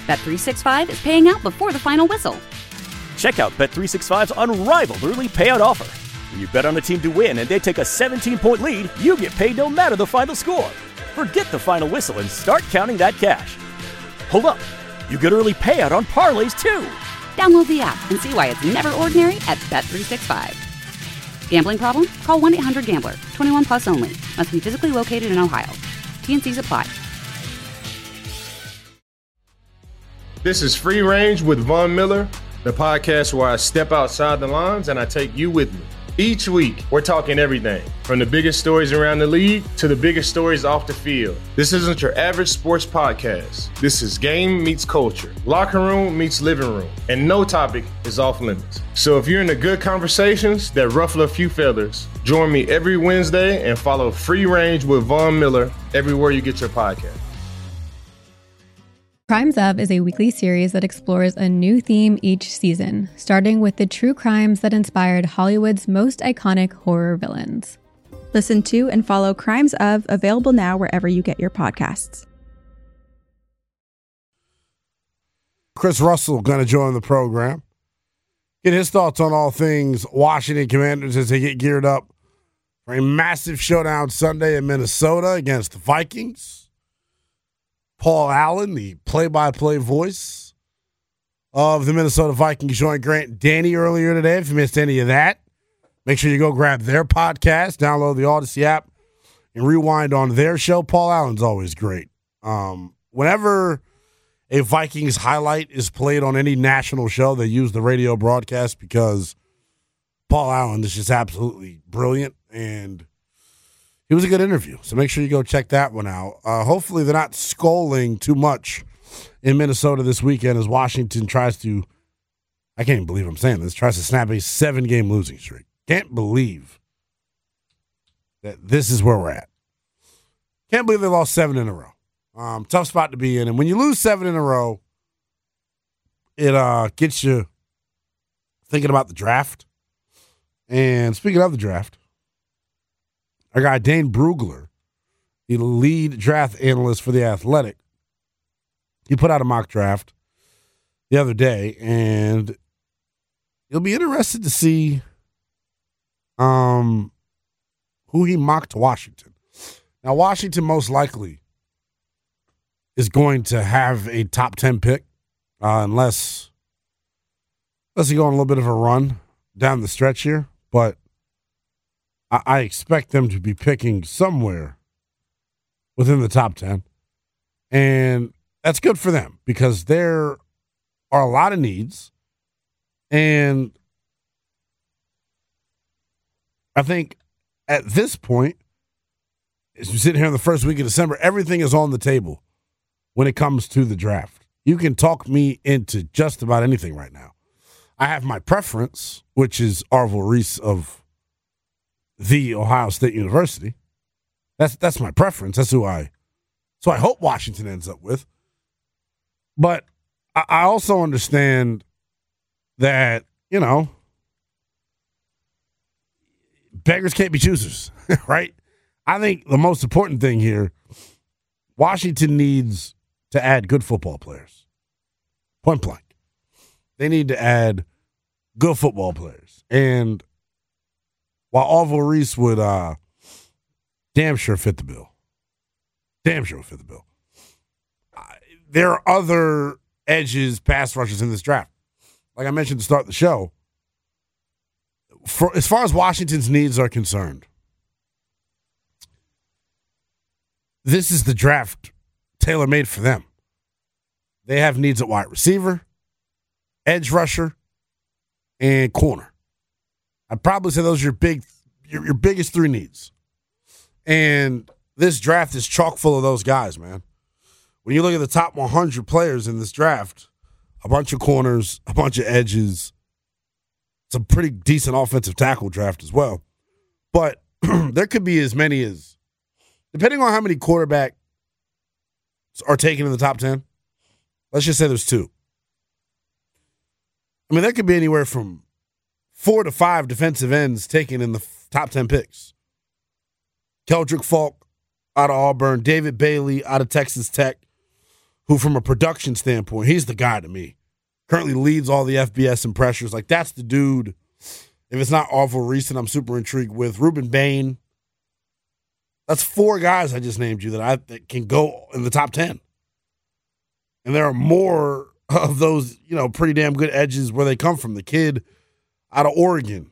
Bet365 is paying out before the final whistle. Check out Bet365's unrivaled early payout offer. When you bet on a team to win and they take a 17-point lead, you get paid no matter the final score. Forget the final whistle and start counting that cash. Hold up. You get early payout on parlays, too. Download the app and see why it's never ordinary at Bet365. Gambling problem? Call 1-800-GAMBLER. 21 plus only. Must be physically located in Ohio. T&Cs apply. This is Free Range with Von Miller, the podcast where I step outside the lines and I take you with me. Each week, we're talking everything from the biggest stories around the league to the biggest stories off the field. This isn't your average sports podcast. This is game meets culture, locker room meets living room, and no topic is off limits. So if you're into good conversations that ruffle a few feathers, join me every Wednesday and follow Free Range with Von Miller everywhere you get your podcast. Crimes Of is a weekly series that explores a new theme each season, starting with the true crimes that inspired Hollywood's most iconic horror villains. Listen to and follow Crimes Of, available now wherever you get your podcasts. Chris Russell going to join the program. Get his thoughts on all things Washington Commanders as they get geared up for a massive showdown Sunday in Minnesota against the Vikings. Paul Allen, the play-by-play voice of the Minnesota Vikings, joined Grant and Danny earlier today. If you missed any of that, make sure you go grab their podcast, download the Odyssey app, and rewind on their show. Paul Allen's always great. Whenever a Vikings highlight is played on any national show, they use the radio broadcast because Paul Allen is just absolutely brilliant, and it was a good interview, so make sure you go check that one out. Hopefully they're not scolding too much in Minnesota this weekend as Washington tries to, I can't even believe I'm saying this, tries to snap a 7-game losing streak. Can't believe that this is where we're at. Can't believe they lost 7 in a row. Tough spot to be in. And when you lose 7 in a row, it gets you thinking about the draft. And speaking of the draft, our guy Dane Brugler, the lead draft analyst for The Athletic, he put out a mock draft the other day, and you'll be interested to see who he mocked to Washington. Now, Washington most likely is going to have a top 10 pick unless they go on a little bit of a run down the stretch here, but I expect them to be picking somewhere within the top 10. And that's good for them because there are a lot of needs. And I think at this point, as we sit here in the first week of December, everything is on the table when it comes to the draft. You can talk me into just about anything right now. I have my preference, which is Arvil Reese of The Ohio State University. That's my preference. That's who I hope Washington ends up with. But I also understand that, beggars can't be choosers, right? I think the most important thing here, Washington needs to add good football players. Point blank. They need to add good football players. And while Arvil Reese would damn sure fit the bill. There are other edges, pass rushers in this draft. Like I mentioned to start the show, as far as Washington's needs are concerned, this is the draft tailor-made for them. They have needs at wide receiver, edge rusher, and corner. I'd probably say those are your biggest 3 needs. And this draft is chock full of those guys, man. When you look at the top 100 players in this draft, a bunch of corners, a bunch of edges, it's a pretty decent offensive tackle draft as well. But there could be as many as, depending on how many quarterbacks are taken in the top 10, let's just say there's 2. I mean, there could be anywhere from 4 to 5 defensive ends taken in the top 10 picks. Keldrick Falk out of Auburn, David Bailey out of Texas Tech, who from a production standpoint, he's the guy to me. Currently leads all the FBS in pressures. Like, that's the dude. If it's not Arvo Reese, I'm super intrigued with. Ruben Bain. That's 4 guys I just named you that can go in the top 10. And there are more of those, pretty damn good edges where they come from. The kid out of Oregon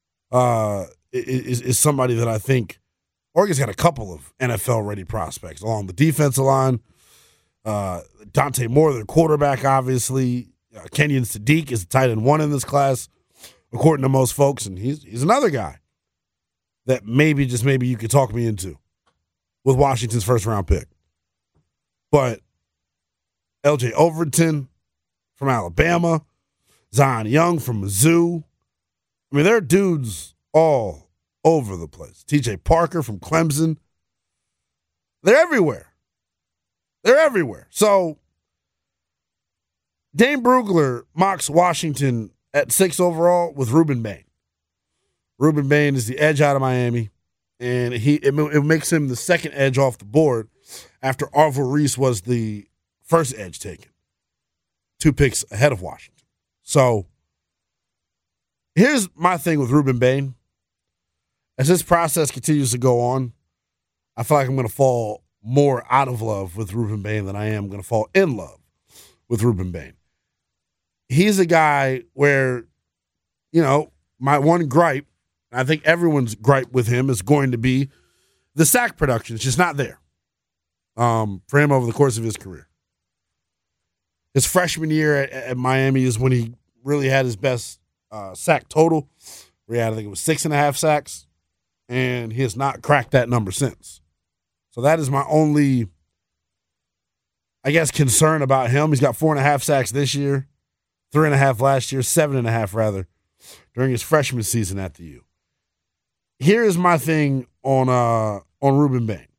is somebody that I think Oregon's got a couple of NFL-ready prospects along the defensive line. Dante Moore, their quarterback, obviously. Kenyon Sadiq is the tight end 1 in this class, according to most folks, and he's another guy that maybe you could talk me into with Washington's first-round pick. But L.J. Overton from Alabama, Zion Young from Mizzou. I mean, there are dudes all over the place. T.J. Parker from Clemson. They're everywhere. So Dane Brugler mocks Washington at 6 overall with Ruben Bain. Ruben Bain is the edge out of Miami, and it makes him the second edge off the board after Arvo Reese was the first edge taken. 2 picks ahead of Washington. So here's my thing with Ruben Bain. As this process continues to go on, I feel like I'm going to fall more out of love with Ruben Bain than I am going to fall in love with Ruben Bain. He's a guy where, my one gripe, I think everyone's gripe with him is going to be the sack production. It's just not there for him over the course of his career. His freshman year at Miami is when he really had his best sack total. Where he had, I think it was 6.5 sacks, and he has not cracked that number since. So that is my only, concern about him. He's got 4.5 sacks this year, 3.5 last year, 7.5 rather, during his freshman season at the U. Here is my thing on Ruben Bain.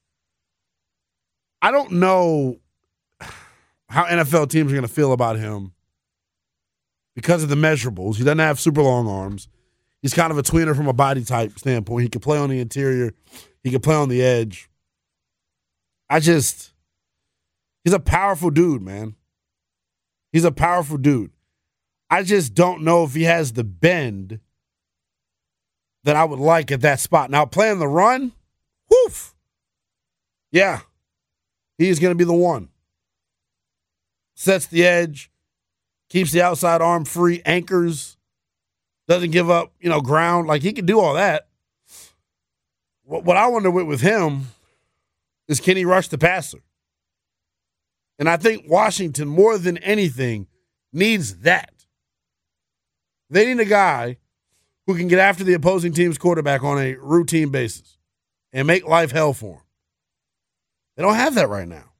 I don't know how NFL teams are going to feel about him because of the measurables. He doesn't have super long arms. He's kind of a tweener from a body type standpoint. He can play on the interior. He can play on the edge. He's a powerful dude, man. He's a powerful dude. I just don't know if he has the bend that I would like at that spot. Now, playing the run, woof. Yeah, he's going to be the one. Sets the edge, keeps the outside arm free, anchors, doesn't give up, ground. Like, he can do all that. What I wonder with him is, can he rush the passer? And I think Washington, more than anything, needs that. They need a guy who can get after the opposing team's quarterback on a routine basis and make life hell for him. They don't have that right now.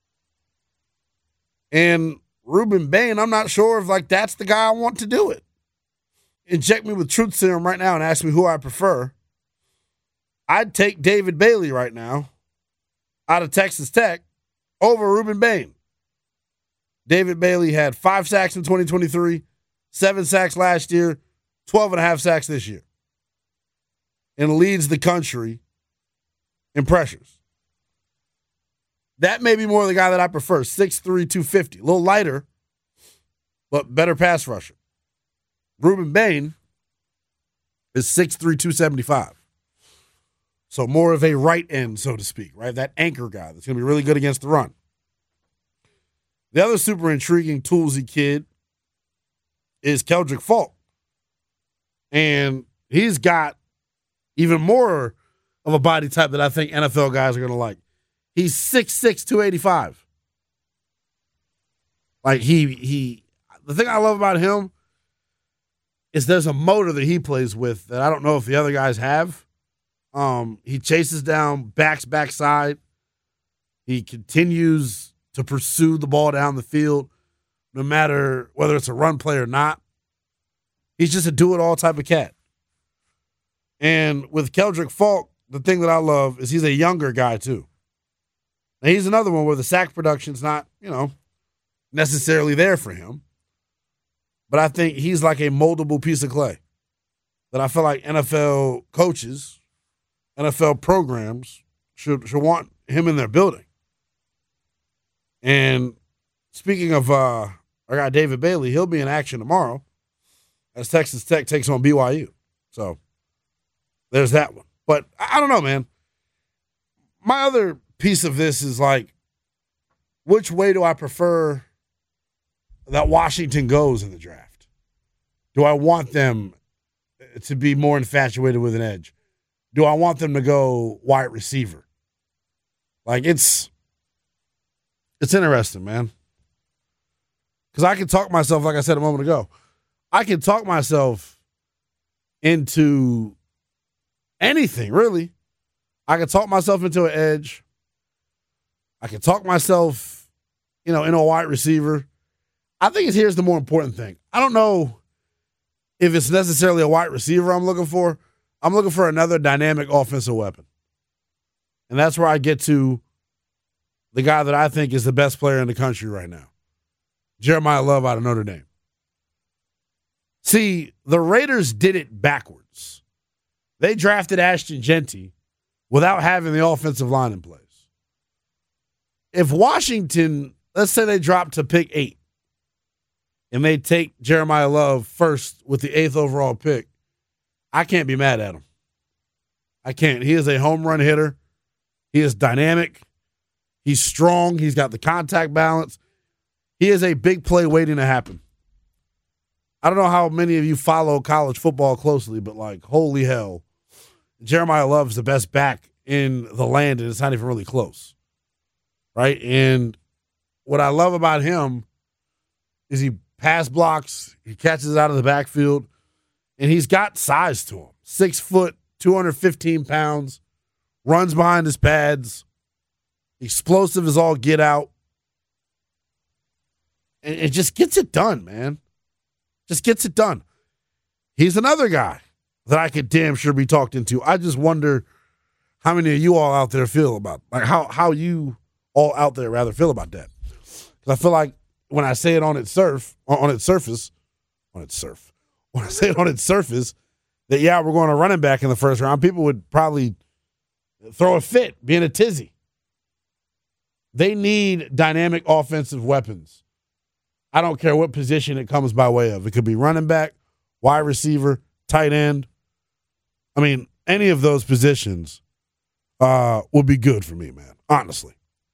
And Ruben Bain, I'm not sure if that's the guy I want to do it. Inject me with truth serum right now and ask me who I prefer. I'd take David Bailey right now out of Texas Tech over Ruben Bain. David Bailey had 5 sacks in 2023, 7 sacks last year, 12.5 sacks this year, and leads the country in pressures. That may be more the guy that I prefer, 6'3", 250. A little lighter, but better pass rusher. Ruben Bain is 6'3", 275. So more of a right end, so to speak, right? That anchor guy that's going to be really good against the run. The other super intriguing toolsy kid is Keldrick Faulk. And he's got even more of a body type that I think NFL guys are going to like. He's 6'6", 285. Like, the thing I love about him is there's a motor that he plays with that I don't know if the other guys have. He chases down backside. He continues to pursue the ball down the field, no matter whether it's a run play or not. He's just a do-it-all type of cat. And with Keldrick Faulk, the thing that I love is he's a younger guy, too. And he's another one where the sack production's not, necessarily there for him. But I think he's like a moldable piece of clay that I feel like NFL coaches, NFL programs should want him in their building. And speaking of our guy David Bailey, he'll be in action tomorrow as Texas Tech takes on BYU. So there's that one. But I don't know, man. My other piece of this is like, which way do I prefer that Washington goes in the draft? Do I want them to be more infatuated with an edge? Do I want them to go wide receiver? Like, it's interesting, man. Because I can talk myself, like I said a moment ago, I can talk myself into anything, really. I can talk myself into an edge. I can talk myself, into a wide receiver. I think here's the more important thing. I don't know if it's necessarily a wide receiver I'm looking for. I'm looking for another dynamic offensive weapon. And that's where I get to the guy that I think is the best player in the country right now, Jeremiah Love out of Notre Dame. See, the Raiders did it backwards. They drafted Ashton Jeanty without having the offensive line in place. If Washington, let's say they drop to pick 8, and they take Jeremiah Love first with the 8th overall pick, I can't be mad at him. I can't. He is a home run hitter. He is dynamic. He's strong. He's got the contact balance. He is a big play waiting to happen. I don't know how many of you follow college football closely, but like, holy hell, Jeremiah Love's the best back in the land, and it's not even really close. Right? And what I love about him is he pass blocks, he catches it out of the backfield, and he's got size to him. 6 foot, 215 pounds, runs behind his pads, explosive as all get out. And it just gets it done, man. Just gets it done. He's another guy that I could damn sure be talked into. I just wonder how many of you all out there feel about, like how you all out there rather feel about that. Because I feel like when I say it on its surface, that, yeah, we're going to running back in the first round, people would probably throw a fit, be in a tizzy. They need dynamic offensive weapons. I don't care what position it comes by way of. It could be running back, wide receiver, tight end. I mean, any of those positions would be good for me, man, honestly.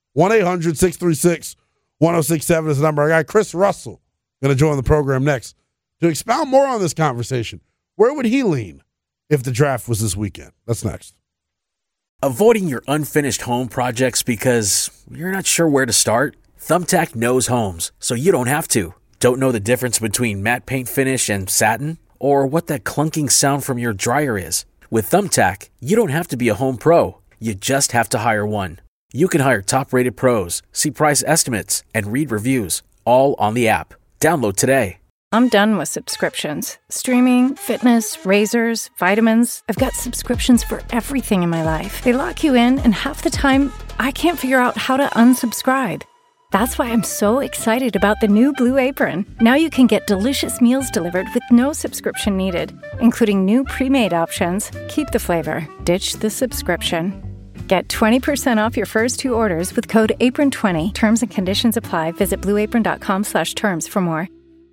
1-800-636-1067 is the number. I got Chris Russell going to join the program next to expound more on this conversation. Where would he lean if the draft was this weekend? That's next. Avoiding your unfinished home projects because you're not sure where to start? Thumbtack knows homes, so you don't have to. Don't know the difference between matte paint finish and satin? Or what that clunking sound from your dryer is? With Thumbtack, you don't have to be a home pro. You just have to hire one. You can hire top-rated pros, see price estimates, and read reviews, all on the app. Download today. I'm done with subscriptions. Streaming, fitness, razors, vitamins. I've got subscriptions for everything in my life. They lock you in, and half the time, I can't figure out how to unsubscribe. That's why I'm so excited about the new Blue Apron. Now you can get delicious meals delivered with no subscription needed, including new pre-made options. Keep the flavor, ditch the subscription. Get 20% off your first 2 orders with code APRON20. Terms and conditions apply. Visit blueapron.com/terms for more.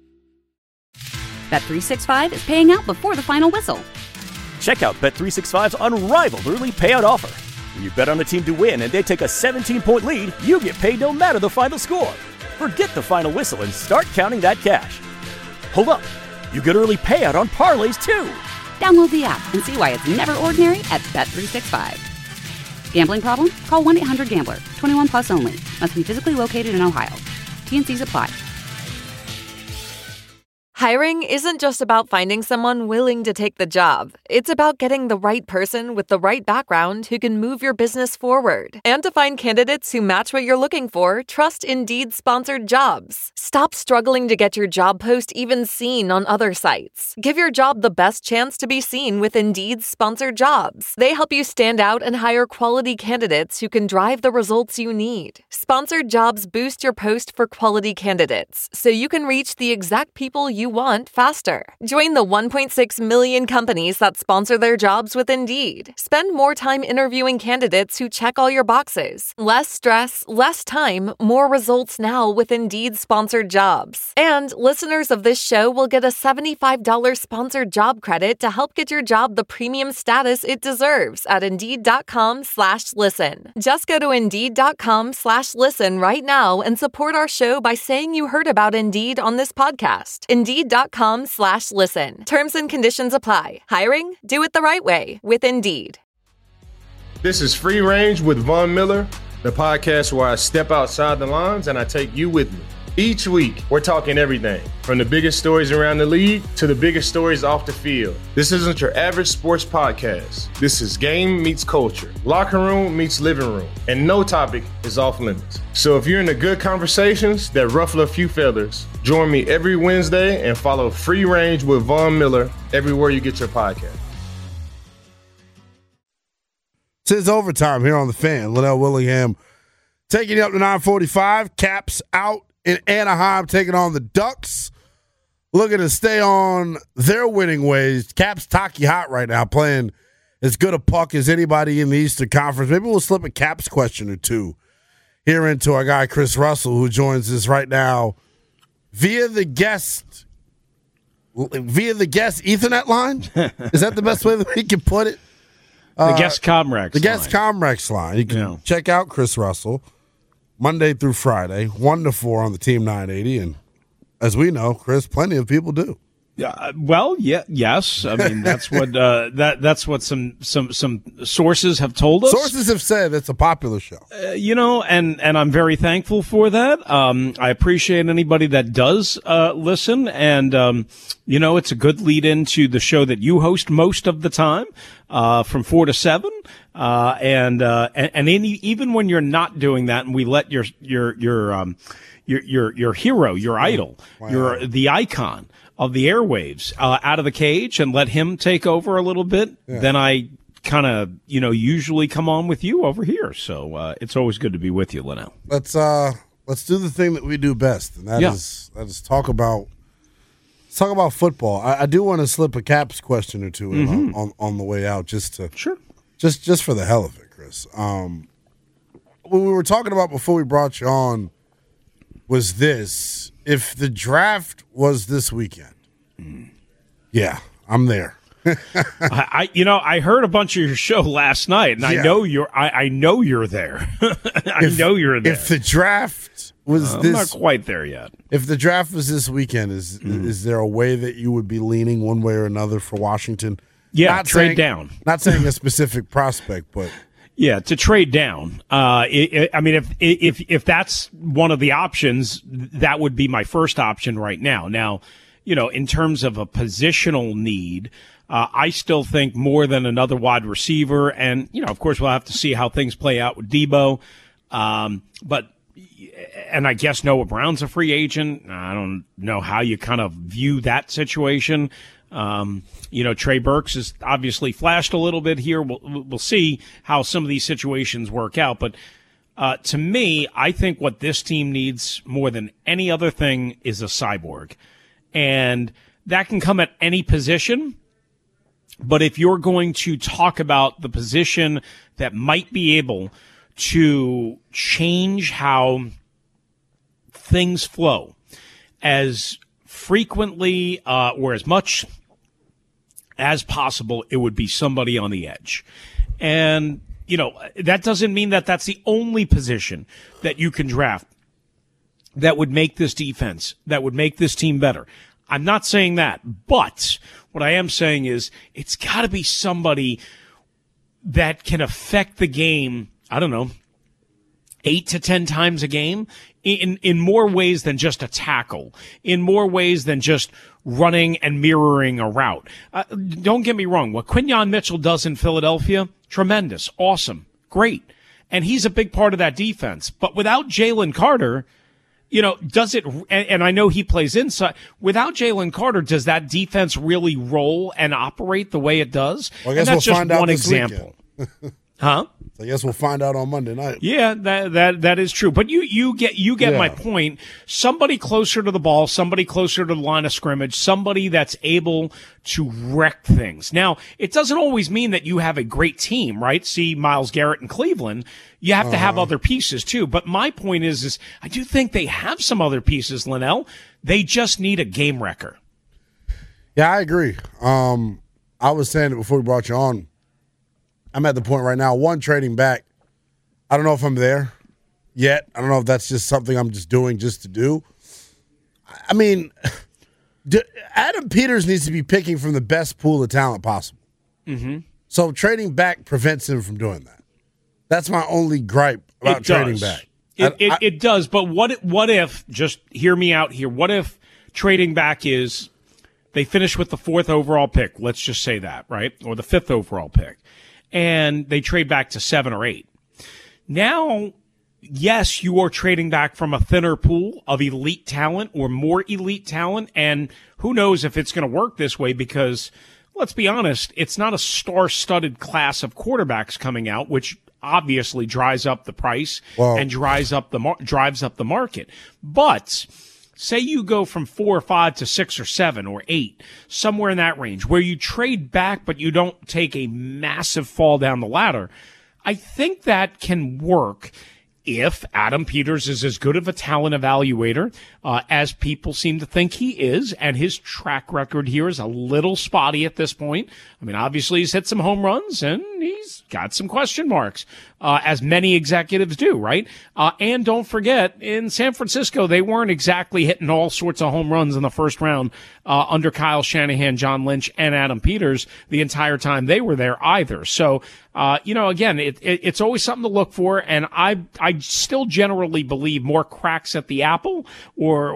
Bet365 is paying out before the final whistle. Check out Bet365's unrivaled early payout offer. When you bet on a team to win and they take a 17-point lead, you get paid no matter the final score. Forget the final whistle and start counting that cash. Hold up. You get early payout on parlays, too. Download the app and see why it's never ordinary at Bet365. Gambling problem? Call 1-800-GAMBLER. 21 plus only. Must be physically located in Ohio. T&Cs apply. Hiring isn't just about finding someone willing to take the job. It's about getting the right person with the right background who can move your business forward. And to find candidates who match what you're looking for, trust Indeed sponsored jobs. Stop struggling to get your job post even seen on other sites. Give your job the best chance to be seen with Indeed sponsored jobs. They help you stand out and hire quality candidates who can drive the results you need. Sponsored jobs boost your post for quality candidates, so you can reach the exact people you you want faster. Join the 1.6 million companies that sponsor their jobs with Indeed. Spend more time interviewing candidates who check all your boxes. Less stress, less time, more results now with Indeed sponsored jobs. And listeners of this show will get a $75 sponsored job credit to help get your job the premium status it deserves at Indeed.com/listen. Just go to Indeed.com/listen right now and support our show by saying you heard about Indeed on this podcast. Indeed.com/listen. Terms and conditions apply. Hiring? Do it the right way with Indeed. This is Free Range with Von Miller, the podcast where I step outside the lines and I take you with me. Each week, we're talking everything from the biggest stories around the league to the biggest stories off the field. This isn't your average sports podcast. This is game meets culture, locker room meets living room, and no topic is off limits. So if you're into good conversations that ruffle a few feathers, join me every Wednesday and follow Free Range with Von Miller everywhere you get your podcast. It's overtime here on The Fan. Liddell Willingham taking you up to 9:45. Caps out in Anaheim taking on the Ducks. Looking to stay on their winning ways. Caps Taki hot right now, playing as good a puck as anybody in the Eastern Conference. Maybe we'll slip a Caps question or two here into our guy Chris Russell, who joins us right now via the guest Ethernet line. Is that the best way that we can put it? The guest Comrex. The guest Comrex line. You can check out Chris Russell Monday through Friday, 1 to 4 on the Team 980. And as we know, Chris, plenty of people do. Yes. I mean, that's what that's what some sources have told us. Sources have said it's a popular show. And I'm very thankful for that. I appreciate anybody that does listen, and it's a good lead into the show that you host most of the time, from 4 to 7. Even when you're not doing that, and we let your hero, your idol, the icon of the airwaves out of the cage and let him take over a little bit, then I kind of, usually come on with you over here. So it's always good to be with you, Linnell. Let's do the thing that we do best, and that is talk about football. I do want to slip a Caps question or two in on the way out, just for the hell of it, Chris. What we were talking about before we brought you on was this: if the draft was this weekend, I'm there. I heard a bunch of your show last night, and I know you're there. I know you're there. If the draft was I'm not quite there yet. If the draft was this weekend, is there a way that you would be leaning one way or another for Washington? Yeah, trade down. Not saying a specific prospect, but yeah, to trade down. If that's one of the options, that would be my first option right now. Now, in terms of a positional need, I still think more than another wide receiver, and of course, we'll have to see how things play out with Debo. But I guess Noah Brown's a free agent. I don't know how you kind of view that situation. Trey Burks has obviously flashed a little bit here. We'll see how some of these situations work out. But to me, I think what this team needs more than any other thing is a cyborg. And that can come at any position. But if you're going to talk about the position that might be able to change how things flow as frequently or as much as possible, it would be somebody on the edge. And, that doesn't mean that that's the only position that you can draft that would make this defense, that would make this team better. I'm not saying that, but what I am saying is it's got to be somebody that can affect the game, 8 to 10 times a game in more ways than just a tackle, in more ways than just running and mirroring a route. Don't get me wrong. What Quinyon Mitchell does in Philadelphia, tremendous, awesome, great. And he's a big part of that defense. But without Jalen Carter, does it, and I know he plays inside, without Jalen Carter, does that defense really roll and operate the way it does? Well, I guess and that's we'll just find out one this example. Huh? So I guess we'll find out on Monday night. Yeah, that is true. But you get my point. Somebody closer to the ball, somebody closer to the line of scrimmage, somebody that's able to wreck things. Now, it doesn't always mean that you have a great team, right? See Myles Garrett in Cleveland. You have to have other pieces too. But my point is I do think they have some other pieces, Linnell. They just need a game wrecker. Yeah, I agree. I was saying it before we brought you on. I'm at the point right now, trading back. I don't know if I'm there yet. I don't know if that's just something I'm just doing just to do. I mean, Adam Peters needs to be picking from the best pool of talent possible. Mm-hmm. So trading back prevents him from doing that. That's my only gripe about trading back. It does, but what if, just hear me out here, what if trading back is they finish with the 4th overall pick, let's just say that, right? Or the 5th overall pick. And they trade back to 7 or 8. Now, yes, you are trading back from a thinner pool of elite talent or more elite talent, and who knows if it's going to work this way because, let's be honest, it's not a star-studded class of quarterbacks coming out, which obviously dries up the price and drives up the market. But say you go from 4 or 5 to 6 or 7 or 8, somewhere in that range, where you trade back but you don't take a massive fall down the ladder. I think that can work if Adam Peters is as good of a talent evaluator as people seem to think he is, and his track record here is a little spotty at this point. I mean, obviously he's hit some home runs and he's got some question marks, as many executives do, right? And don't forget, in San Francisco, they weren't exactly hitting all sorts of home runs in the first round under Kyle Shanahan, John Lynch, and Adam Peters the entire time they were there either. So, again, it's always something to look for, and I still generally believe more cracks at the apple or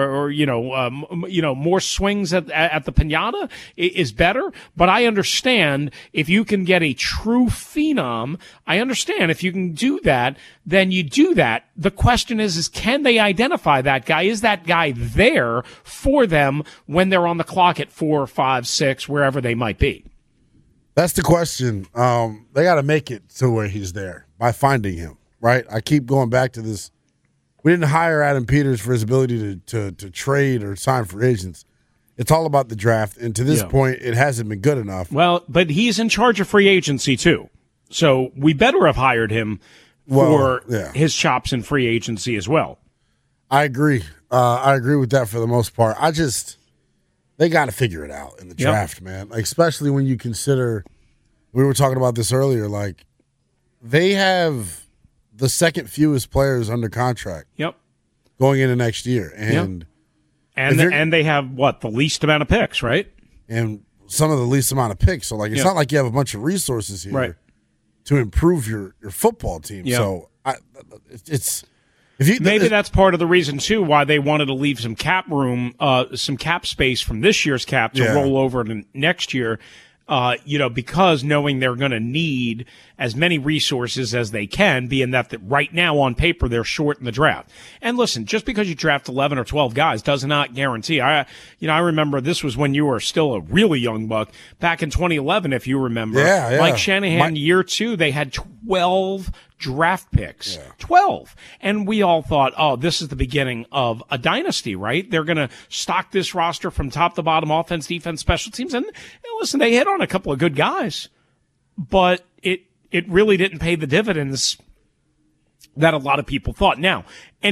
more swings at the piñata is better. But I understand if you can get a true phenom, I understand if you can do that, then you do that. The question is can they identify that guy? Is that guy there for them when they're on the clock at 4, 5, 6, wherever they might be? That's the question. They got to make it to where he's there by finding him, right? I keep going back to this. We didn't hire Adam Peters for his ability to trade or sign free agents. It's all about the draft, and to this point, it hasn't been good enough. Well, but he's in charge of free agency, too. So we better have hired him for his chops in free agency as well. I agree. I agree with that for the most part. They got to figure it out in the draft, man. Like, especially when you consider, we were talking about this earlier, like they have the second fewest players under contract. Going into next year, and they have the least amount of picks, right? And some of the least amount of picks. So it's not like you have a bunch of resources here to improve your football team. So it's. Maybe that's part of the reason, too, why they wanted to leave some cap room, some cap space from this year's cap to roll over to next year, because knowing they're going to need as many resources as they can, being that right now on paper they're short in the draft. And listen, just because you draft 11 or 12 guys does not guarantee. I remember this was when you were still a really young buck back in 2011, if you remember. Mike Shanahan, year 2, they had 12 draft picks. 12. And we all thought, this is the beginning of a dynasty, right? They're going to stock this roster from top to bottom, offense, defense, special teams. And listen, they hit on a couple of good guys, but it really didn't pay the dividends that a lot of people thought. Now,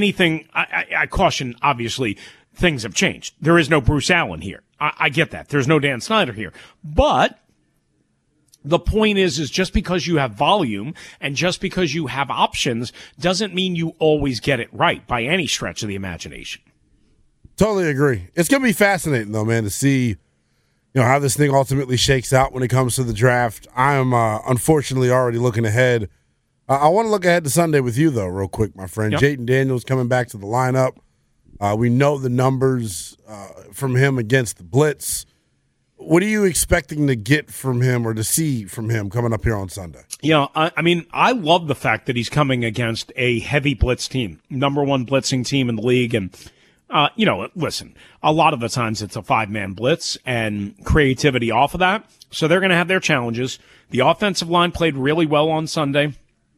I caution, obviously, things have changed. There is no Bruce Allen here. I get that. There's no Dan Snyder here. But the point is just because you have volume and just because you have options doesn't mean you always get it right by any stretch of the imagination. Totally agree. It's going to be fascinating, though, man, to see how this thing ultimately shakes out when it comes to the draft. I am unfortunately already looking ahead. I want to look ahead to Sunday with you, though, real quick, my friend. Jayden Daniels coming back to the lineup. We know the numbers from him against the blitz. What are you expecting to get from him or to see from him coming up here on Sunday? I love the fact that he's coming against a heavy blitz team, number 1 blitzing team in the league. And, listen, a lot of the times it's a 5-man blitz and creativity off of that. So they're going to have their challenges. The offensive line played really well on Sunday.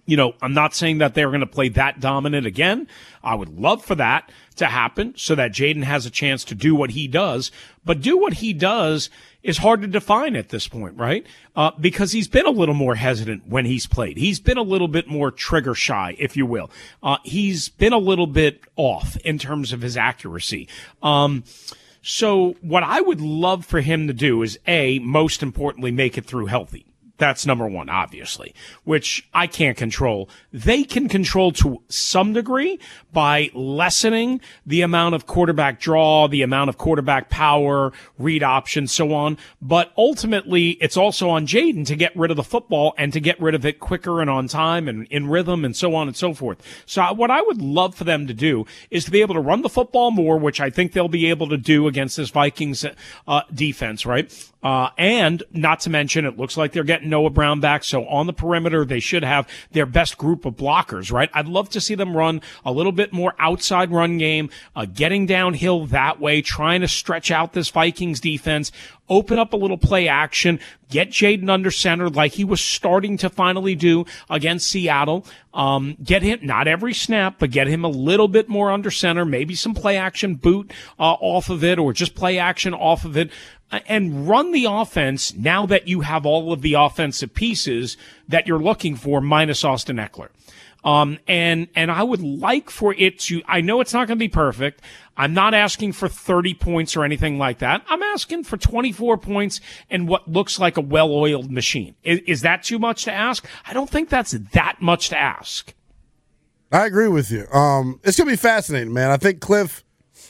I'm not saying that they're going to play that dominant again. I would love for that to happen so that Jaden has a chance to do what he does. But do what he does is hard to define at this point, right? Because he's been a little more hesitant when he's played. He's been a little bit more trigger shy, if you will. He's been a little bit off in terms of his accuracy. So what I would love for him to do is, most importantly, make it through healthy. That's number one, obviously, which I can't control. They can control to some degree by lessening the amount of quarterback draw, the amount of quarterback power, read options, so on. But ultimately, it's also on Jaden to get rid of the football and to get rid of it quicker and on time and in rhythm and so on and so forth. So what I would love for them to do is to be able to run the football more, which I think they'll be able to do against this Vikings defense, right? And not to mention, it looks like they're getting Noah Brown back. So on the perimeter, they should have their best group of blockers, right? I'd love to see them run a little bit more outside run game, getting downhill that way, trying to stretch out this Vikings defense, open up a little play action, get Jaden under center like he was starting to finally do against Seattle. Get him, not every snap, but get him a little bit more under center, maybe some play action boot off of it or just play action off of it. And run the offense now that you have all of the offensive pieces that you're looking for minus Austin Eckler. And I would like for it to, I know it's not going to be perfect. I'm not asking for 30 points or anything like that. I'm asking for 24 points and what looks like a well-oiled machine. Is that too much to ask? I don't think that's that much to ask. I agree with you. It's going to be fascinating, man. I think Cliff,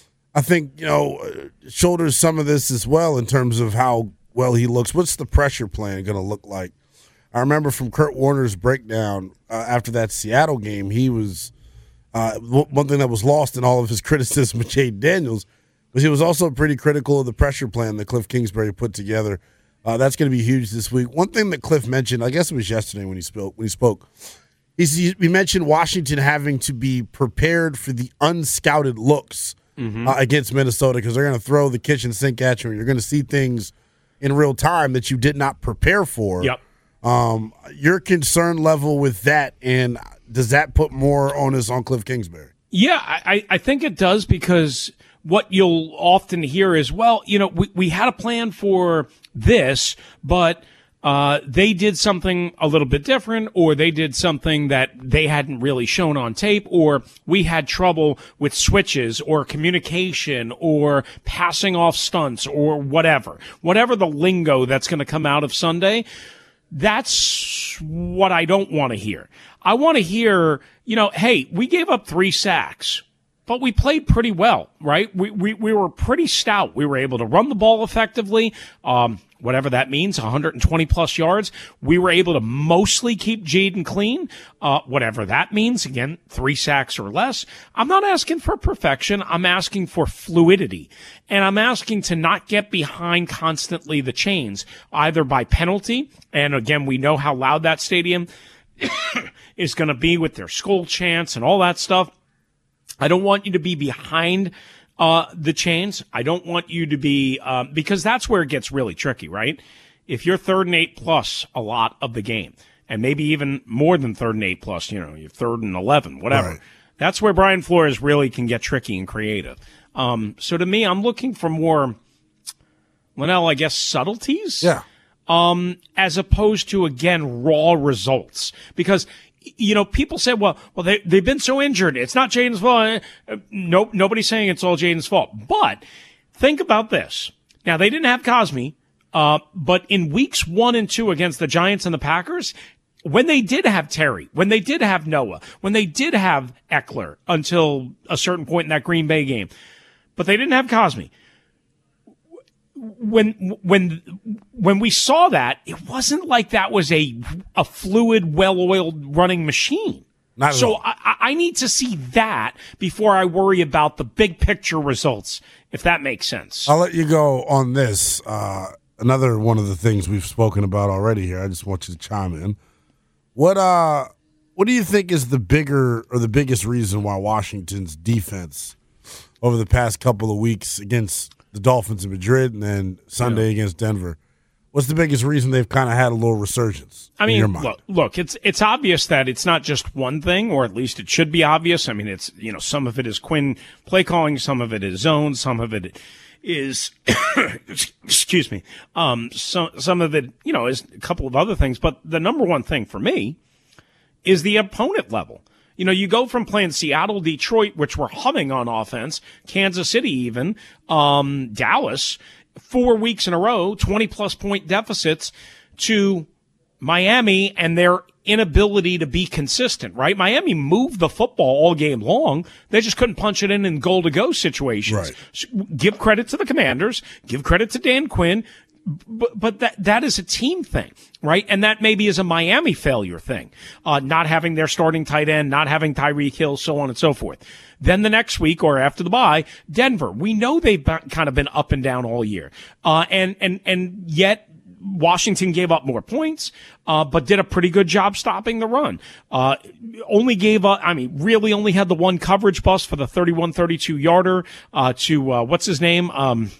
shoulders some of this as well in terms of how well he looks. What's the pressure plan going to look like? I remember from Kurt Warner's breakdown after that Seattle game, he was one thing that was lost in all of his criticism of Jayden Daniels was he was also pretty critical of the pressure plan that Cliff Kingsbury put together. That's going to be huge this week. One thing that Cliff mentioned, I guess it was yesterday when he spoke, he mentioned Washington having to be prepared for the unscouted looks against Minnesota because they're going to throw the kitchen sink at you and you're going to see things in real time that you did not prepare for. Yep. Your concern level with that, and does that put more onus on Cliff Kingsbury? Yeah, I think it does because what you'll often hear is, well, we had a plan for this, but they did something a little bit different, or they did something that they hadn't really shown on tape, or we had trouble with switches or communication or passing off stunts or whatever the lingo that's going to come out of Sunday. That's what I don't want to hear. I want to hear, hey, we gave up 3 sacks, but we played pretty well, right? We were pretty stout. We were able to run the ball effectively. Whatever that means, 120 plus yards. We were able to mostly keep Jaden clean. Whatever that means, again, 3 sacks or less. I'm not asking for perfection. I'm asking for fluidity. And I'm asking to not get behind constantly the chains, either by penalty. And again, we know how loud that stadium is going to be with their skull chants and all that stuff. I don't want you to be behind the chains. I don't want you to be, because that's where it gets really tricky, right? If you're 3rd and 8 plus a lot of the game, and maybe even more than 3rd and 8 plus, you're 3rd and 11, whatever. Right. That's where Brian Flores really can get tricky and creative. So to me, I'm looking for more, Linnell, I guess, subtleties. Yeah. As opposed to, again, raw results. Because people say, well, they've been so injured. It's not Jaden's fault. Nobody's saying it's all Jaden's fault. But think about this. Now, they didn't have Cosme, but in weeks 1 and 2 against the Giants and the Packers, when they did have Terry, when they did have Noah, when they did have Eckler until a certain point in that Green Bay game, but they didn't have Cosme. When we saw that, it wasn't like that was a fluid, well-oiled running machine. Not at all. I need to see that before I worry about the big picture results, if that makes sense. I'll let you go on this. Another one of the things we've spoken about already here. I just want you to chime in. What do you think is the bigger or the biggest reason why Washington's defense over the past couple of weeks against the Dolphins in Madrid and then Sunday against Denver, What's the biggest reason they've kind of had a little resurgence? I in your mean, mind? look, it's obvious that it's not just one thing, or at least it should be obvious. I mean, it's, some of it is Quinn play calling, some of it is zone, some of it is, excuse me, some of it, is a couple of other things. But the number one thing for me is the opponent level. You go from playing Seattle, Detroit, which were humming on offense, Kansas City even, Dallas, 4 weeks in a row, 20-plus point deficits, to Miami and their inability to be consistent, right? Miami moved the football all game long. They just couldn't punch it in goal-to-go situations. Right. Give credit to the Commanders. Give credit to Dan Quinn. But that is a team thing, right? And that maybe is a Miami failure thing. Not having their starting tight end, not having Tyreek Hill, so on and so forth. Then the next week or after the bye, Denver. We know they've kind of been up and down all year. And yet Washington gave up more points, but did a pretty good job stopping the run. Only gave up, really only had the one coverage bust for the 31-32 yarder, to, what's his name?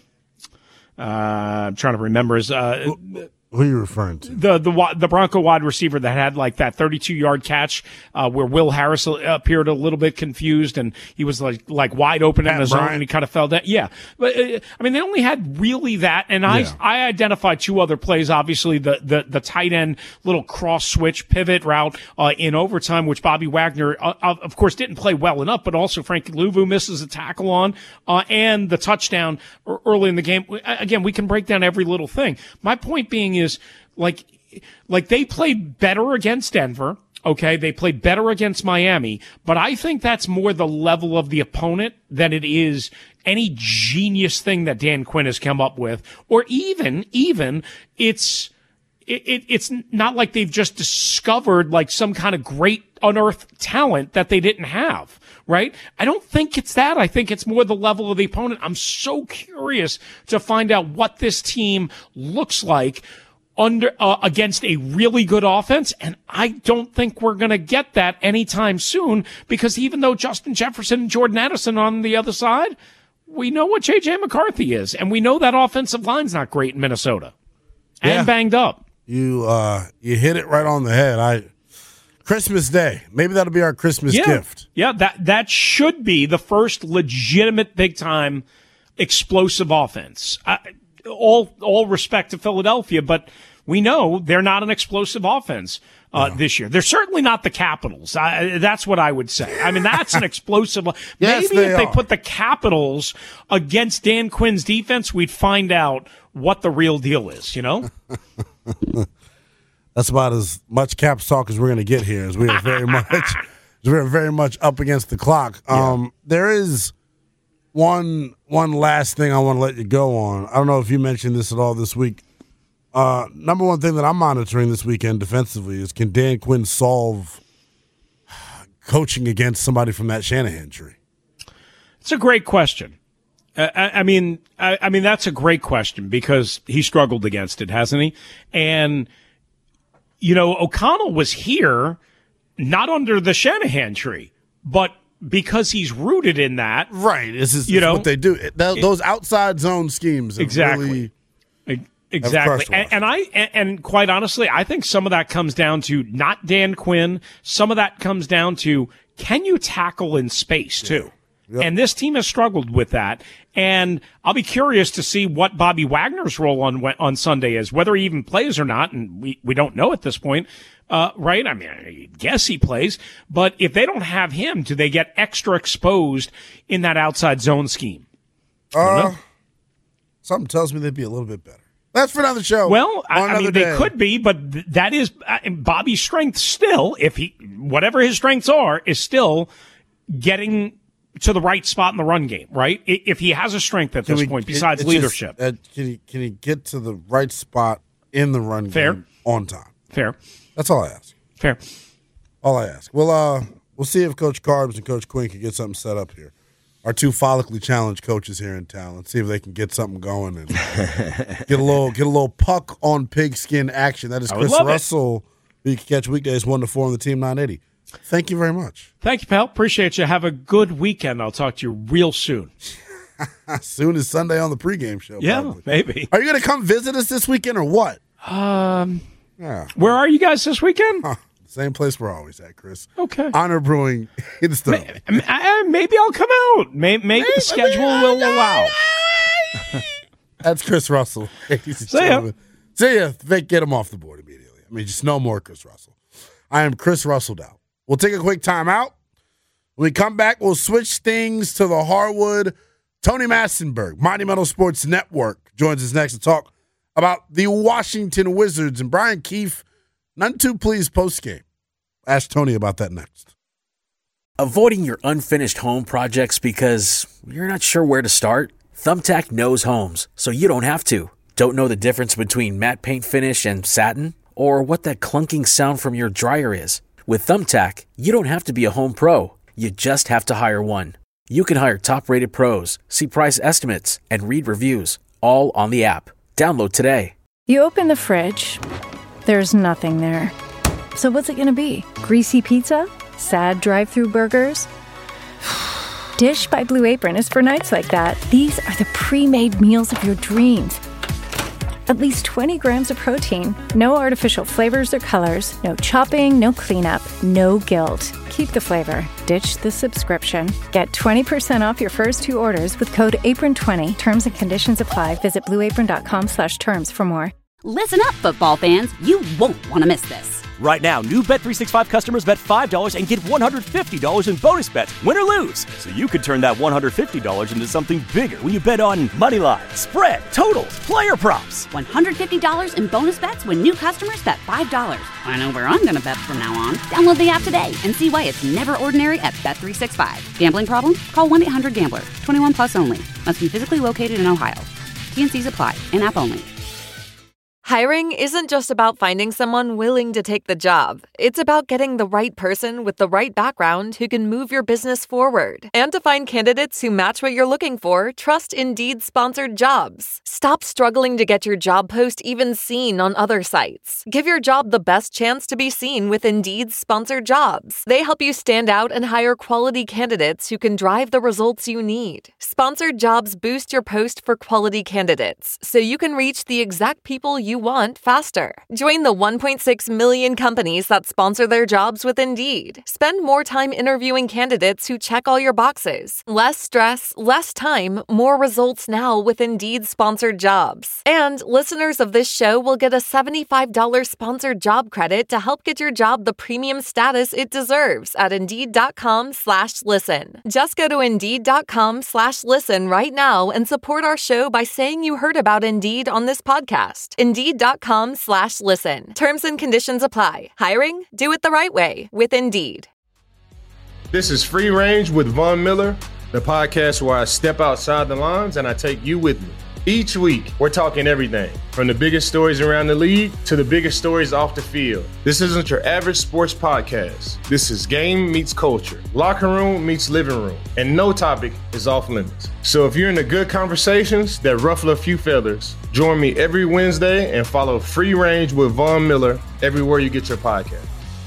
I'm trying to remember his, who are you referring to? The Bronco wide receiver that had like that 32-yard catch, where Will Harris appeared a little bit confused and he was like wide open in the zone and he kind of fell down. Yeah. But, they only had really that. And I identified two other plays, obviously the tight end little cross switch pivot route, in overtime, which Bobby Wagner, of course didn't play well enough, but also Frankie Louvu misses a tackle on, and the touchdown early in the game. Again, we can break down every little thing. My point being is like they played better against Denver. Okay. They played better against Miami, but I think that's more the level of the opponent than it is any genius thing that Dan Quinn has come up with, or even it's not like they've just discovered like some kind of great unearthed talent that they didn't have, right? I don't think it's that. I think it's more the level of the opponent. I'm so curious to find out what this team looks like against a really good offense, and I don't think we're going to get that anytime soon, because even though Justin Jefferson and Jordan Addison are on the other side, we know what J.J. McCarthy is, and we know that offensive line's not great in Minnesota and banged up. You hit it right on the head. Christmas Day, maybe that'll be our Christmas gift. Yeah, that should be the first legitimate big time explosive offense. All respect to Philadelphia, but we know they're not an explosive offense this year. They're certainly not the Capitals. That's what I would say. That's an explosive. Yes, maybe if they put the Capitals against Dan Quinn's defense, we'd find out what the real deal is, That's about as much Caps talk as we're going to get here, as we are very much up against the clock. There is one last thing I want to let you go on. I don't know if you mentioned this at all this week. Number one thing that I'm monitoring this weekend defensively is, can Dan Quinn solve coaching against somebody from that Shanahan tree? It's a great question. I mean, that's a great question, because he struggled against it, hasn't he? And, O'Connell was here not under the Shanahan tree, but because he's rooted in that. Right. This is what they do. Those outside zone schemes. Exactly. Exactly. And quite honestly, I think some of that comes down to not Dan Quinn. Some of that comes down to, can you tackle in space too? Yep. And this team has struggled with that. And I'll be curious to see what Bobby Wagner's role on Sunday is, whether he even plays or not. And we don't know at this point. Right? I guess he plays, but if they don't have him, do they get extra exposed in that outside zone scheme? Something tells me they'd be a little bit better. That's for another show. Well, they could be, but that is Bobby's strength still, whatever his strengths are, is still getting to the right spot in the run game, right? If he has a strength at this point, besides leadership. Can he get to the right spot in the run game on time? Fair. That's all I ask. Fair. All I ask. We'll see if Coach Carbs and Coach Quinn can get something set up here. Our two follically challenged coaches here in town. Let's see if they can get something going and get a little puck on pigskin action. That is Chris Russell, who you can catch weekdays 1 to 4 on the Team 980. Thank you very much. Thank you, pal. Appreciate you. Have a good weekend. I'll talk to you real soon. Soon as Sunday on the pregame show. Yeah, probably. maybe. Are you going to come visit us this weekend or what? Yeah. Where are you guys this weekend? Same place we're always at, Chris. Okay. Honor Brewing in Stone. Maybe I'll come out. Maybe the schedule will allow. That's Chris Russell. See ya. See ya. Vic, get him off the board immediately. I mean, just no more Chris Russell. I am Chris Russell Dow. We'll take a quick time out. When we come back, we'll switch things to the hardwood. Tony Massenberg, Monumental Sports Network, joins us next to talk about the Washington Wizards. And Brian Keefe, none too pleased postgame. Ask Tony about that next. Avoiding your unfinished home projects because you're not sure where to start? Thumbtack knows homes, so you don't have to. Don't know the difference between matte paint finish and satin? Or what that clunking sound from your dryer is? With Thumbtack, you don't have to be a home pro. You just have to hire one. You can hire top-rated pros, see price estimates, and read reviews, all on the app. Download today. You open the fridge, there's nothing there. So what's it going to be? Greasy pizza? Sad drive-through burgers? Dish by Blue Apron is for nights like that. These are the pre-made meals of your dreams. At least 20 grams of protein, no artificial flavors or colors, no chopping, no cleanup, no guilt. Keep the flavor. Ditch the subscription. Get 20% off your first 2 orders with code APRON20. Terms and conditions apply. Visit blueapron.com/terms for more. Listen up, football fans. You won't want to miss this. Right now, new Bet365 customers bet $5 and get $150 in bonus bets, win or lose. So you could turn that $150 into something bigger when you bet on money line, spread, totals, player props. $150 in bonus bets when new customers bet $5. I know where I'm going to bet from now on. Download the app today and see why it's never ordinary at Bet365. Gambling problem? Call 1-800-GAMBLER. 21 plus only. Must be physically located in Ohio. T&Cs apply. In-app only. Hiring isn't just about finding someone willing to take the job. It's about getting the right person with the right background who can move your business forward. And to find candidates who match what you're looking for, trust Indeed-sponsored jobs. Stop struggling to get your job post even seen on other sites. Give your job the best chance to be seen with Indeed-sponsored jobs. They help you stand out and hire quality candidates who can drive the results you need. Sponsored jobs boost your post for quality candidates, so you can reach the exact people you want faster. Join the 1.6 million companies that sponsor their jobs with Indeed. Spend more time interviewing candidates who check all your boxes. Less stress, less time, more results now with Indeed-sponsored jobs. And listeners of this show will get a $75 sponsored job credit to help get your job the premium status it deserves at Indeed.com/listen. Just go to Indeed.com/listen right now and support our show by saying you heard about Indeed on this podcast. Indeed.com/listen. Terms and conditions apply. Hiring? Do it the right way with Indeed. This is Free Range with Von Miller, the podcast where I step outside the lines and I take you with me. Each week, we're talking everything from the biggest stories around the league to the biggest stories off the field. This isn't your average sports podcast. This is game meets culture, locker room meets living room, and no topic is off limits. So if you're into good conversations that ruffle a few feathers, join me every Wednesday and follow Free Range with Von Miller everywhere you get your podcast.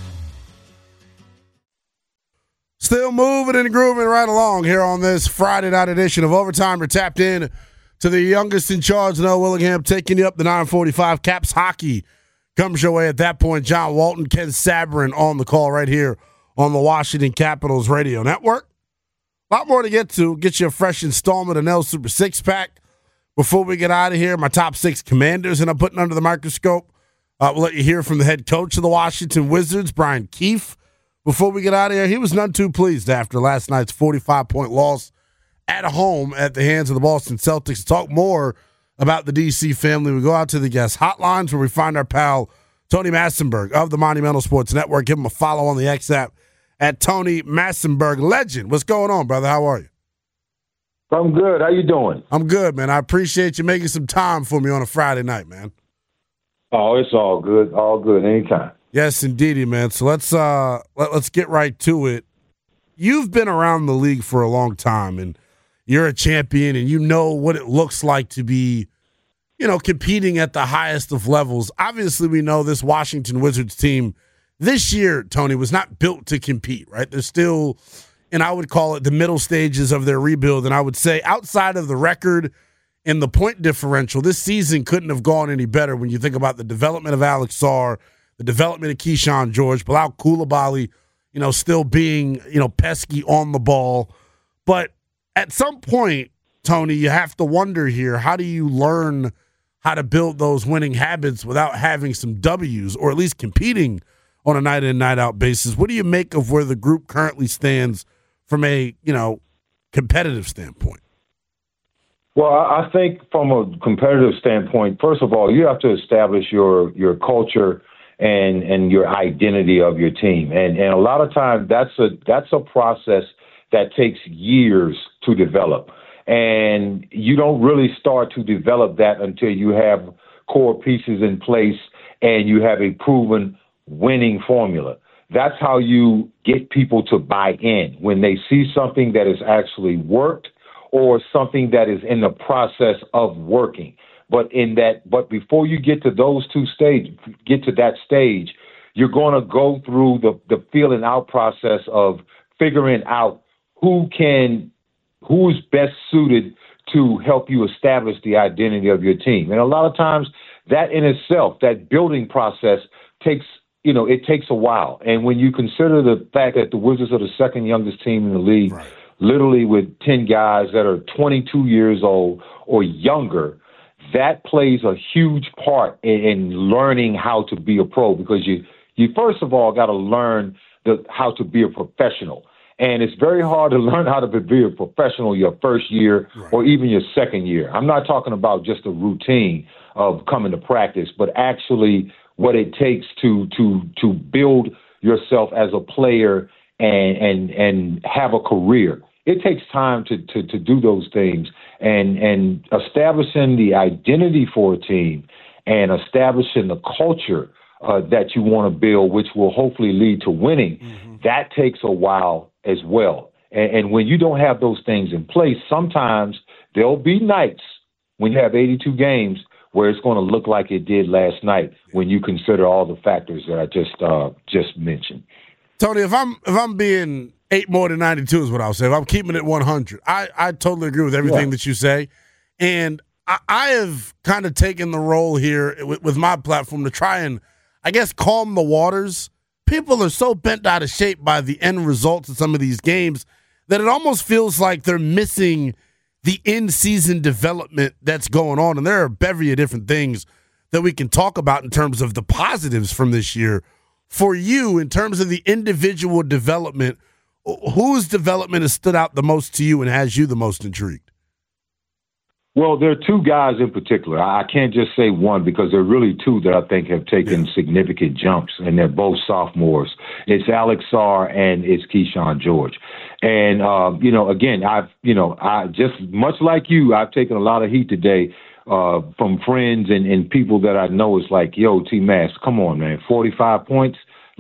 Still moving and grooving right along here on this Friday night edition of Overtime. We're tapped in to the youngest in charge, Noah Willingham, taking you up the 945. Caps hockey comes your way at that point. John Walton, Ken Sabrin on the call right here on the Washington Capitals Radio Network. A lot more to get to. Get you a fresh installment of Nell Super Six Pack. Before we get out of here, my top 6 commanders, and I'm putting under the microscope. We'll let you hear from the head coach of the Washington Wizards, Brian Keefe. Before we get out of here, he was none too pleased after last night's 45-point loss at home at the hands of the Boston Celtics. To talk more about the DC family, we go out to the guest hotlines where we find our pal Tony Massenberg of the Monumental Sports Network. Give him a follow on the X app at Tony Massenberg. Legend, what's going on, brother? How are you? I'm good. How you doing? I'm good, man. I appreciate you making some time for me on a Friday night, man. Oh, it's all good. All good. Anytime. Yes, indeedy, man. So let's get right to it. You've been around the league for a long time, and you're a champion, and you know what it looks like to be, competing at the highest of levels. Obviously, we know this Washington Wizards team this year, Tony, was not built to compete, right? They're still, and I would call it the middle stages of their rebuild, and I would say outside of the record in the point differential. This season couldn't have gone any better when you think about the development of Alex Sarr, the development of Keyshawn George, Bilal Coulibaly, still being, pesky on the ball. But at some point, Tony, you have to wonder here, how do you learn how to build those winning habits without having some W's, or at least competing on a night-in, night-out basis? What do you make of where the group currently stands from a, competitive standpoint? Well, I think from a competitive standpoint, first of all, you have to establish your culture and your identity of your team. And a lot of times that's a process that takes years to develop. And you don't really start to develop that until you have core pieces in place and you have a proven winning formula. That's how you get people to buy in when they see something that has actually worked or something that is in the process of working. But before you get to that stage, you're going to go through the feeling out process of figuring out who's best suited to help you establish the identity of your team. And a lot of times that in itself, that building process takes a while. And when you consider the fact that the Wizards are the second youngest team in the league, right, literally with 10 guys that are 22 years old or younger, that plays a huge part in learning how to be a pro, because you first of all got to learn how to be a professional. And it's very hard to learn how to be a professional your first year, right, or even your second year. I'm not talking about just a routine of coming to practice, but actually what it takes to build yourself as a player and have a career. It takes time to do those things, and establishing the identity for a team and establishing the culture that you want to build, which will hopefully lead to winning. Mm-hmm. That takes a while as well. And when you don't have those things in place, sometimes there'll be nights when you have 82 games where it's going to look like it did last night when you consider all the factors that I just mentioned. Tony, if I'm being 8 more than 92 is what I'll say. If I'm keeping it 100, I totally agree with everything that you say. And I have kind of taken the role here with my platform to try and, I guess, calm the waters. People are so bent out of shape by the end results of some of these games that it almost feels like they're missing the in-season development that's going on. And there are a bevy of different things that we can talk about in terms of the positives from this year. For you, in terms of the individual development, whose development has stood out the most to you and has you the most intrigued? Well, there are two guys in particular. I can't just say one, because there are really two that I think have taken significant jumps, and they're both sophomores. It's Alex Sarr and it's Keyshawn George. And, again, I just much like you, I've taken a lot of heat today from friends and people that I know. Is like, yo, T-Mass, come on, man, 45 points,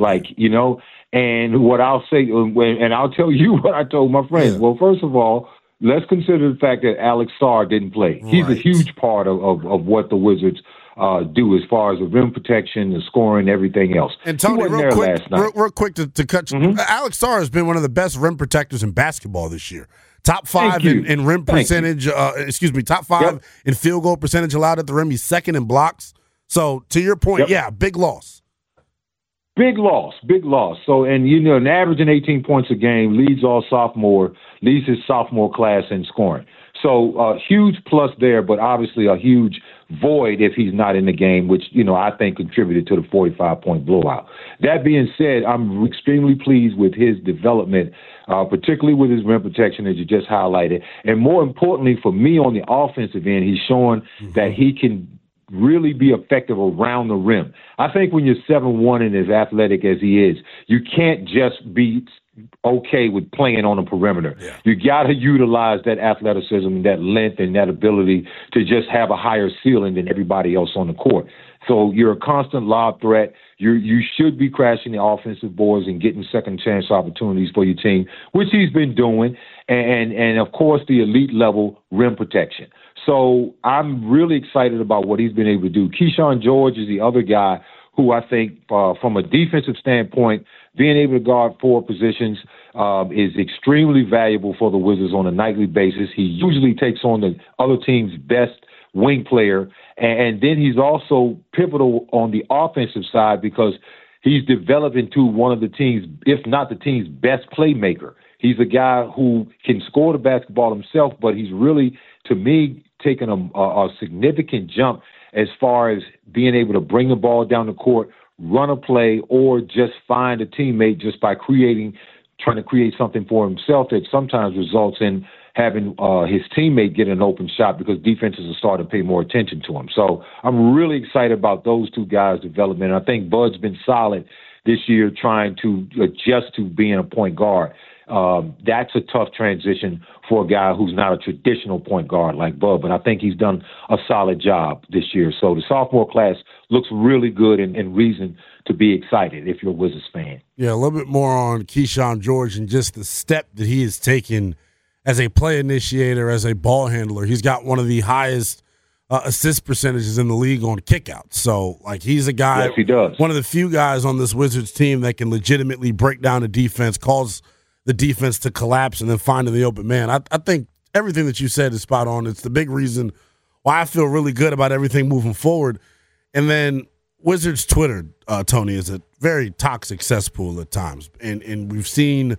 And what I'll say, and I'll tell you what I told my friends. Yeah. Well, first of all, let's consider the fact that Alex Sarr didn't play. He's a huge part of what the Wizards do as far as the rim protection, the scoring, everything else. And Tony, real quick to cut you. Mm-hmm. Alex Sarr has been one of the best rim protectors in basketball this year. Top 5 in rim percentage. Top 5 in field goal percentage allowed at the rim. He's second in blocks. So to your point, big loss. Big loss. So, and averaging 18 points a game, leads his sophomore class in scoring. So a huge plus there, but obviously a huge void if he's not in the game, which, I think contributed to the 45-point blowout. That being said, I'm extremely pleased with his development, particularly with his rim protection, as you just highlighted. And more importantly, for me on the offensive end, he's showing that he can really be effective around the rim. I think when you're 7'1" and as athletic as he is, you can't just be okay with playing on the perimeter. Yeah. You got to utilize that athleticism, that length, and that ability to just have a higher ceiling than everybody else on the court. So you're a constant lob threat. You should be crashing the offensive boards and getting second chance opportunities for your team, which he's been doing, and of course the elite level rim protection. So I'm really excited about what he's been able to do. Keyshawn George is the other guy who I think from a defensive standpoint, being able to guard 4 positions is extremely valuable for the Wizards on a nightly basis. He usually takes on the other team's best wing player, and then he's also pivotal on the offensive side because he's developed into one of the team's, if not the team's best playmaker. He's a guy who can score the basketball himself, but he's really, to me, taken a significant jump as far as being able to bring the ball down the court, run a play, or just find a teammate just by trying to create something for himself that sometimes results in having his teammate get an open shot because defenses are starting to pay more attention to him. So I'm really excited about those 2 guys' development. I think Bud's been solid this year trying to adjust to being a point guard. That's a tough transition for a guy who's not a traditional point guard like Bud, but I think he's done a solid job this year. So the sophomore class looks really good and reason to be excited if you're a Wizards fan. Yeah, a little bit more on Keyshawn George and just the step that he has taken as a play initiator, as a ball handler. He's got one of the highest assist percentages in the league on kickouts. So, he's a guy, yes, he does. One of the few guys on this Wizards team that can legitimately break down a defense, cause the defense to collapse, and then finding the open man. I think everything that you said is spot on. It's the big reason why I feel really good about everything moving forward. And then Wizards Twitter, Tony, is a very toxic cesspool at times. And we've seen,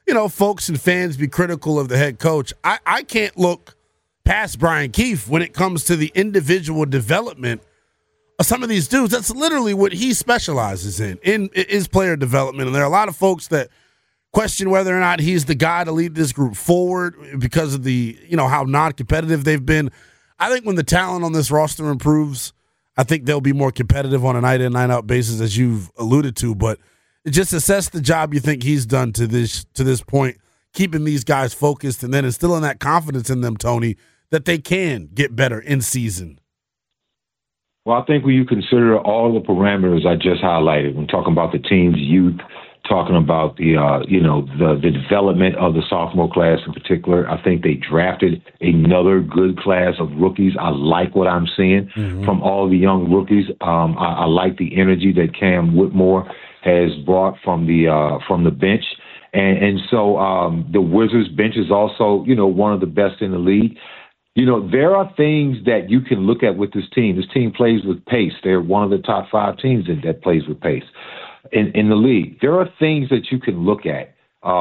folks and fans be critical of the head coach. I can't look past Brian Keefe when it comes to the individual development of some of these dudes. That's literally what he specializes in is player development. And there are a lot of folks that question whether or not he's the guy to lead this group forward because of the, how non-competitive they've been. I think when the talent on this roster improves, I think they'll be more competitive on a night-in, night-out basis, as you've alluded to. But just assess the job you think he's done to this point, keeping these guys focused and then instilling that confidence in them, Tony, that they can get better in season. Well, I think when you consider all the parameters I just highlighted, when talking about the team's youth, talking about the development of the sophomore class in particular, I think they drafted another good class of rookies. I like what I'm seeing from all the young rookies. I like the energy that Cam Whitmore has brought from the bench. And so the Wizards bench is also, one of the best in the league. There are things that you can look at with this team. This team plays with pace. They're one of the top 5 teams that plays with pace in the league. There are things that you can look at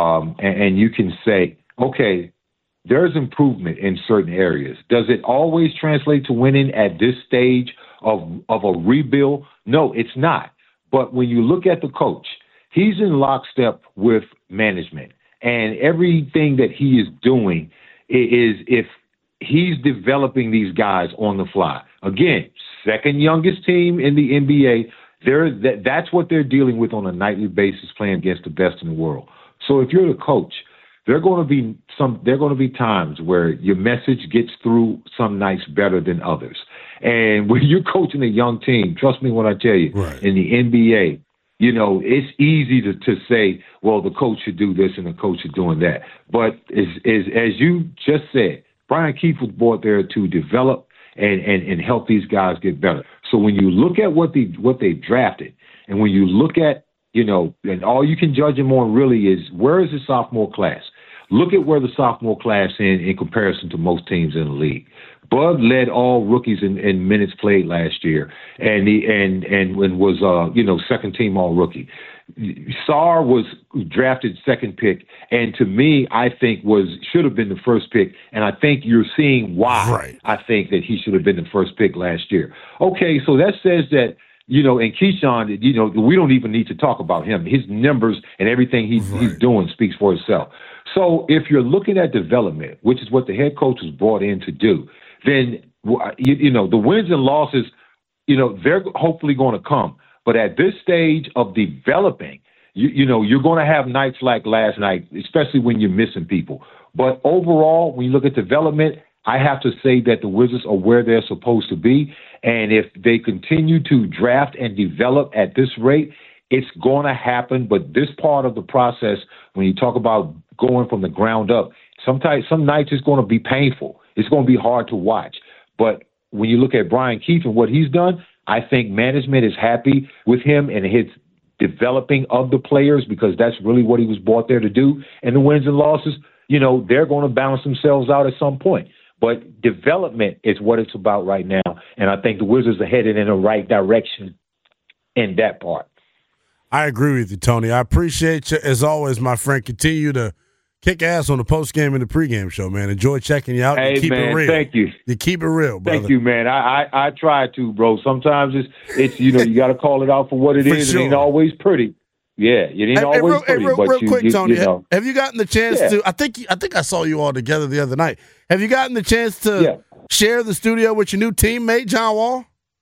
and you can say, okay, there's improvement in certain areas. Does it always translate to winning at this stage of a rebuild? No, it's not. But when you look at the coach, he's in lockstep with management. And everything that he is doing is if he's developing these guys on the fly. Again, second youngest team in the NBA. That's what they're dealing with on a nightly basis, playing against the best in the world. So if you're the coach, there are going to be times where your message gets through some nights better than others. And when you're coaching a young team, trust me when I tell you, right, in the NBA, it's easy to say, well, the coach should do this and the coach is doing that. But as you just said, Brian Keefe was brought there to develop and help these guys get better. So when you look at what they drafted, and when you look at, and all you can judge them on really is where is the sophomore class? Look at where the sophomore class in comparison to most teams in the league. Bud led all rookies in minutes played last year, and was second team all rookie. Sarr was drafted second pick, and to me, I think should have been the first pick, and I think you're seeing why. Right. I think that he should have been the first pick last year. Okay, so that says that, and Keyshawn, we don't even need to talk about him. His numbers and everything he's doing speaks for itself. So if you're looking at development, which is what the head coach was brought in to do, then, the wins and losses, they're hopefully going to come. But at this stage of developing, you're going to have nights like last night, especially when you're missing people. But overall, when you look at development, I have to say that the Wizards are where they're supposed to be. And if they continue to draft and develop at this rate, it's going to happen. But this part of the process, when you talk about going from the ground up, some nights it's going to be painful. It's going to be hard to watch. But when you look at Brian Keefe and what he's done, I think management is happy with him and his developing of the players because that's really what he was brought there to do. And the wins and losses, they're going to balance themselves out at some point. But development is what it's about right now. And I think the Wizards are headed in the right direction in that part. I agree with you, Tony. I appreciate you, as always, my friend. Continue to kick ass on the postgame and the pregame show, man. Enjoy checking you out. Hey, you keep man, it real. thank you. You keep it real, brother. Thank you, man. I try to, bro. Sometimes it's you got to call it out for what it is. Sure. It ain't always pretty. Yeah, it ain't always pretty. Real quick, Tony, have you gotten the chance to? I think I saw you all together the other night. Have you gotten the chance to share the studio with your new teammate, John Wall?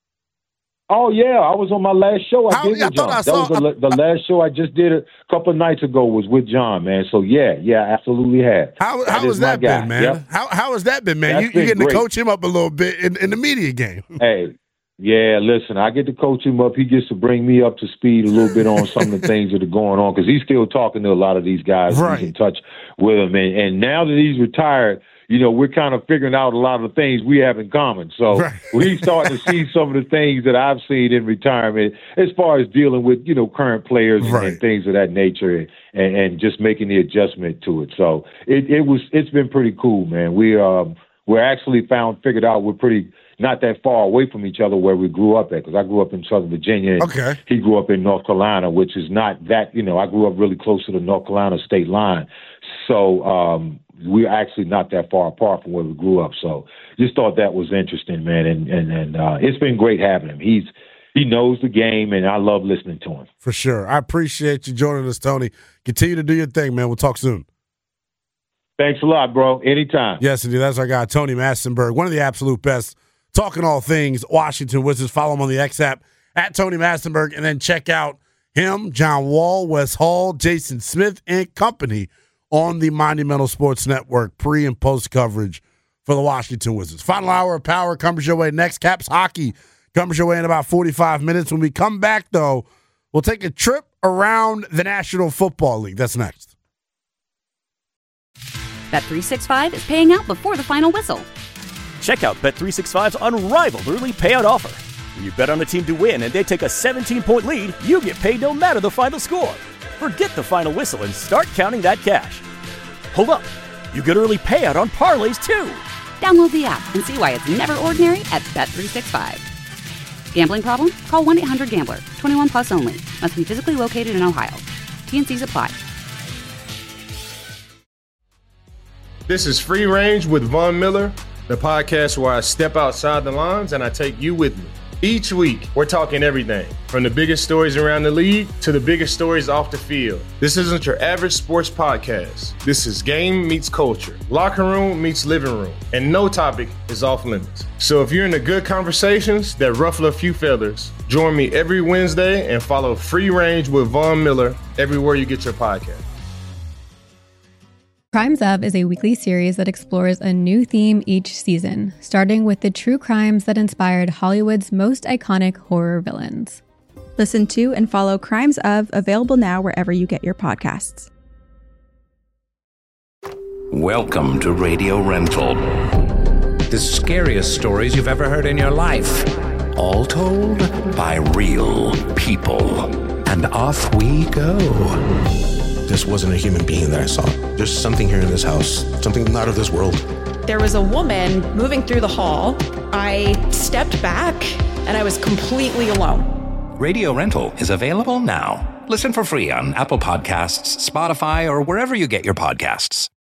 Oh, yeah. I was on my last show I did with John. That was the last show I just did a couple of nights ago was with John, man. So, yeah, absolutely have. How has that been, man? Yep. How has that been, man? You're getting to coach him up a little bit in the media game. Hey, yeah, listen, I get to coach him up. He gets to bring me up to speed a little bit on some of the things that are going on because he's still talking to a lot of these guys. Right. He's in touch with them. And now that he's retired, we're kind of figuring out a lot of the things we have in common. So we're starting to see some of the things that I've seen in retirement as far as dealing with, current players and things of that nature and just making the adjustment to it. So it's been pretty cool, man. We're actually figured out we're pretty not that far away from each other where we grew up at because I grew up in Southern Virginia and he grew up in North Carolina, which is not that, I grew up really close to the North Carolina state line. So, we're actually not that far apart from where we grew up. So just thought that was interesting, man. And it's been great having him. He knows the game, and I love listening to him. For sure. I appreciate you joining us, Tony. Continue to do your thing, man. We'll talk soon. Thanks a lot, bro. Anytime. Yes, indeed. That's our guy, Tony Massenberg, one of the absolute best, talking all things Washington Wizards. Follow him on the X app, at Tony Massenberg, and then check out him, John Wall, Wes Hall, Jason Smith, and company on the Monumental Sports Network, pre- and post-coverage for the Washington Wizards. Final hour of Power comes your way next. Caps hockey comes your way in about 45 minutes. When we come back, though, we'll take a trip around the National Football League. That's next. Bet365 is paying out before the final whistle. Check out Bet365's unrivaled early payout offer. When you bet on a team to win and they take a 17-point lead, you get paid no matter the final score. Forget the final whistle and start counting that cash. Hold up. You get early payout on parlays, too. Download the app and see why it's never ordinary at Bet365. Gambling problem? Call 1-800-GAMBLER. 21 plus only. Must be physically located in Ohio. T&Cs apply. This is Free Range with Von Miller, the podcast where I step outside the lines and I take you with me. Each week, we're talking everything from the biggest stories around the league to the biggest stories off the field. This isn't your average sports podcast. This is game meets culture, locker room meets living room, and no topic is off limits. So if you're into good conversations that ruffle a few feathers, join me every Wednesday and follow Free Range with Von Miller everywhere you get your podcast. Crimes Of is a weekly series that explores a new theme each season, starting with the true crimes that inspired Hollywood's most iconic horror villains. Listen to and follow Crimes Of, available now wherever you get your podcasts. Welcome to Radio Rental. The scariest stories you've ever heard in your life. All told by real people. And off we go. This wasn't a human being that I saw. There's something here in this house, something not of this world. There was a woman moving through the hall. I stepped back, and I was completely alone. Radio Rental is available now. Listen for free on Apple Podcasts, Spotify, or wherever you get your podcasts.